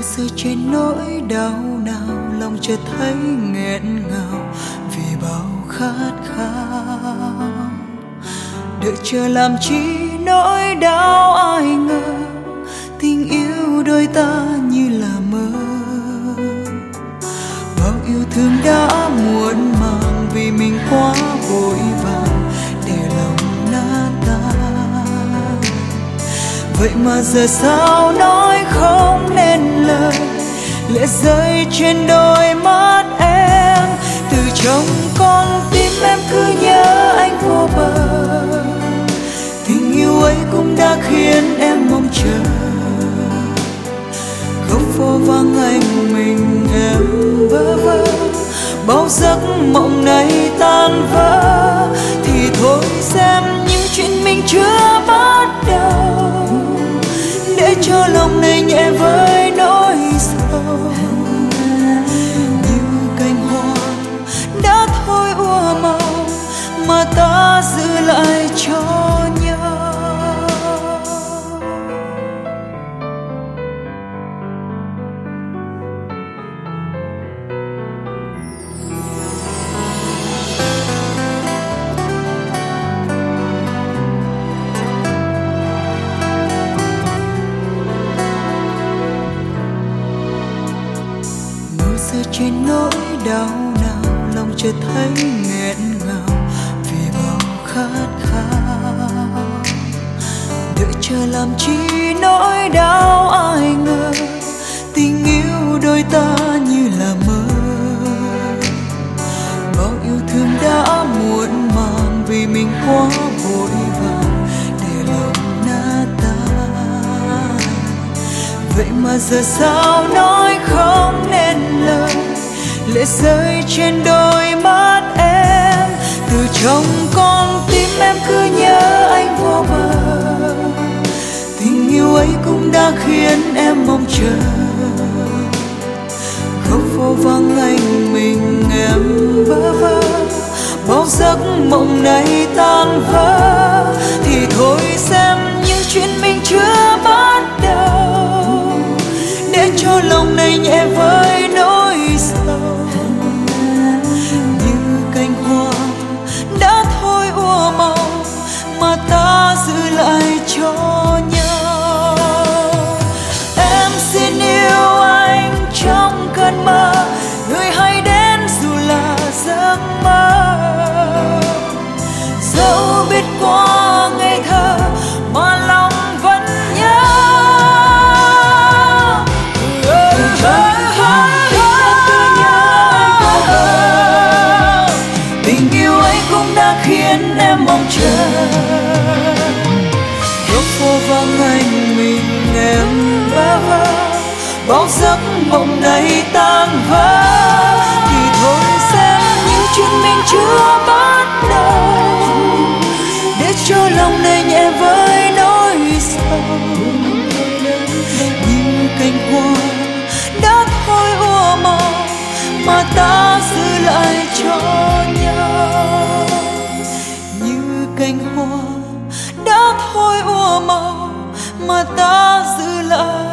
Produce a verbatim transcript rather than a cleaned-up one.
rơi trên nỗi đau nào, lòng chợt thấy nghẹn ngào vì bao khát khao. Đợi chờ làm chi nỗi đau, ai ngờ tình yêu đôi ta như là mơ. Bao yêu thương đã muộn màng vì mình quá vội vàng để lòng nát tan. Vậy mà giờ sao nói không nên lời, lệ rơi trên đôi mắt em. Từ trong con tim em cứ nhớ anh vô bờ, tình yêu ấy cũng đã khiến em mong chờ. Góc phố vắng anh mình em bơ vơ, bao giấc mộng này tan vỡ. Thì thôi xem những chuyện mình chưa bắt đầu, để cho lòng này nhẹ với nỗi sầu. Như cành hoa đã thôi úa màu, mà ta giữ lại cho nhau. Mưa rơi trên nỗi đau nào, lòng chợt thấy nghẹn ngào vì bao khát khao. Đợi chờ làm chi nỗi đau, ai ngờ tình yêu đôi ta như là mơ. Bao yêu thương đã muộn màng vì mình quá vội vàng để lòng nát tan. Vậy mà giờ sao nói không nên lời, lệ rơi trên đôi mắt em. Từ trong con tim em cứ nhớ anh vô bờ, tình yêu ấy cũng đã khiến em mong chờ. Góc phố vắng anh mình em bơ vơ, bao giấc mộng này tan vỡ. Thì thôi xem những chuyện mình chưa bắt đầu, để cho lòng này nhẹ với nỗi sầu. Như cành hoa đã thôi úa màu, mà ta giữ lại cho nhau. Em xin yêu anh trong cơn mơ, người hay đến dù là giấc mơ. Dẫu biết qua ngây thơ mà lòng vẫn nhớ. Tình yêu ấy cũng đã khiến em mong chờ. Góc phố vắng anh mình em bơ vơ, bao giấc mộng này tan vỡ. Thì thôi xem những chuyện mình chưa bắt đầu, để cho lòng này nhẹ với nỗi sầu. Như cành hoa đã thôi úa màu, mà ta giữ lại cho nhau. Như cành hoa đã thôi úa màu, mà ta giữ lại